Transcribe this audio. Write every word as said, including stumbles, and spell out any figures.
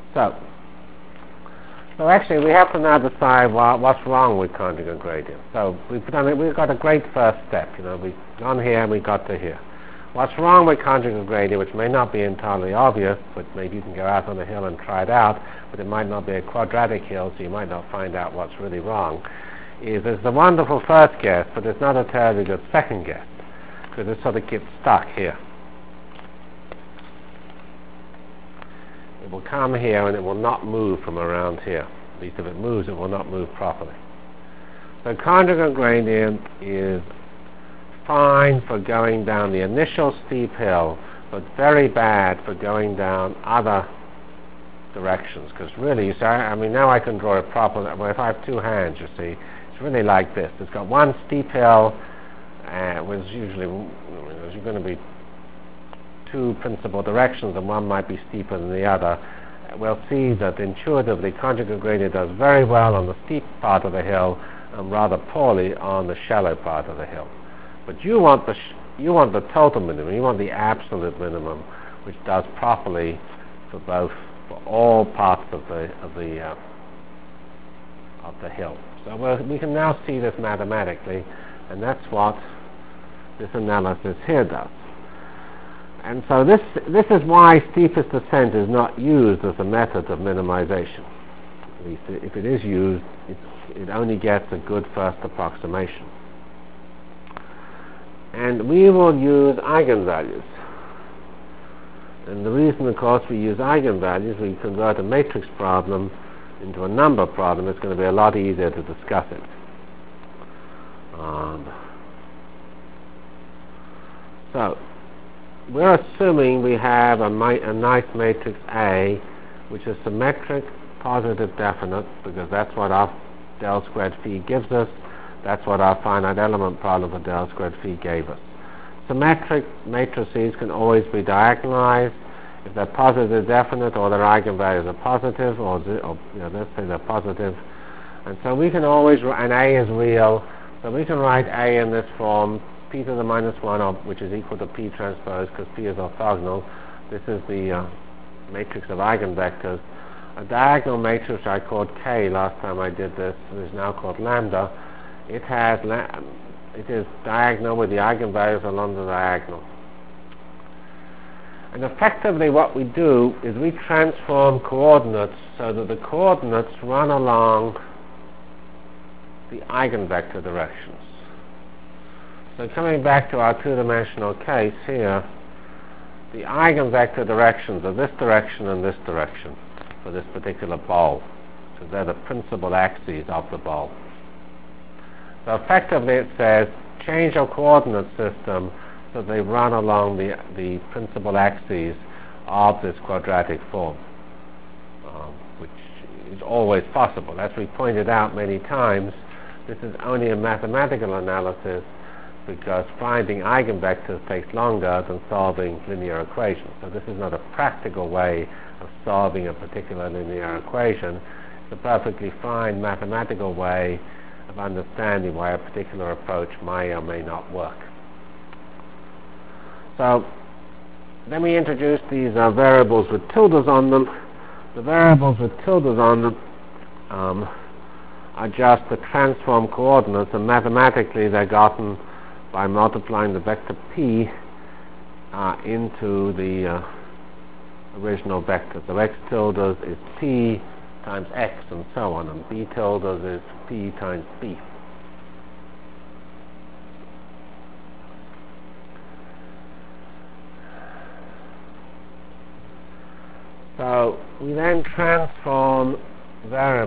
So, so actually we have to now decide what, what's wrong with conjugate gradients. So we've done it, we've got a great first step. You know, we've gone here and we got to here. What's wrong with conjugate gradient, which may not be entirely obvious, but maybe you can go out on a hill and try it out, but it might not be a quadratic hill, so you might not find out what's really wrong, is there's the wonderful first guess, but it's not a terribly good second guess, because it sort of gets stuck here. It will come here and it will not move from around here. At least if it moves, it will not move properly. So conjugate gradient is fine for going down the initial steep hill, but very bad for going down other directions. Because really, you see, I mean, now I can draw it properly. Well, if I have two hands, you see, it's really like this. It's got one steep hill, and uh, there's usually there's going to be two principal directions, and one might be steeper than the other. We'll see that intuitively conjugate gradient does very well on the steep part of the hill and rather poorly on the shallow part of the hill. But you want the sh you want the total minimum, you want the absolute minimum, which does properly for both for all parts of the of the uh, of the hill. So we're, we can now see this mathematically, and that's what this analysis here does. And so this, this is why steepest descent is not used as a method of minimization. At least if it is used, it, it only gets a good first approximation. And we will use eigenvalues. And the reason, of course, we use eigenvalues, we convert a matrix problem into a number problem, it's going to be a lot easier to discuss it. Um, so, we're assuming we have a, a nice matrix A, which is symmetric, positive, definite, because that's what our del squared phi gives us. That's what our finite element problem for del squared phi gave us. Symmetric matrices can always be diagonalized. If they're positive, definite, or their eigenvalues are positive, or, or you know, let's say they're positive. And so we can always, and A is real, so we can write A in this form, p to the minus one, or, which is equal to p transpose, because p is orthogonal. This is the uh, matrix of eigenvectors. A diagonal matrix I called K last time I did this, it is now called lambda. It has la it is diagonal with the eigenvalues along the diagonal. And effectively what we do is we transform coordinates so that the coordinates run along the eigenvector directions. So coming back to our two-dimensional case here, the eigenvector directions are this direction and this direction for this particular bowl. So they're the principal axes of the bowl. So effectively it says change your coordinate system so they run along the, the principal axes of this quadratic form, um, which is always possible. As we pointed out many times, this is only a mathematical analysis because finding eigenvectors takes longer than solving linear equations. So this is not a practical way of solving a particular linear equation. It's a perfectly fine mathematical way of understanding why a particular approach may or may not work. So then we introduce these uh, variables with tildes on them. The variables with tildes on them um, are just the transform coordinates, and mathematically they're gotten by multiplying the vector p uh, into the uh, original vector. So x tildes is p times x and so on, and b tildes is p times b. So we then transform variables